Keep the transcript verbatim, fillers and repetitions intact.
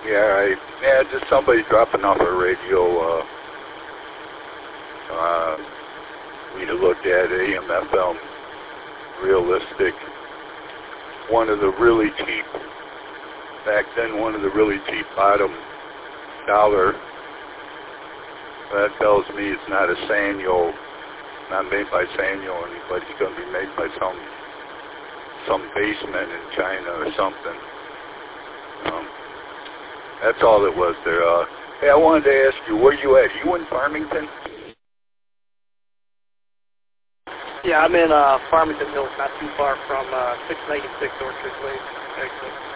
Yeah, I, yeah, just somebody dropping off a radio. Uh, uh, we looked at A M F M, realistic. One of the really cheap, back then, one of the really cheap bottom dollar. That tells me it's not a Sanyo, not made by Sanyo or anybody. It's going to be made by some some basement in China or something. Um, that's all it was there. Uh, hey, I wanted to ask you, where you at? You in Farmington? Yeah, I'm in uh, Farmington Hills, not too far from uh, six ninety-six Orchard Way, actually.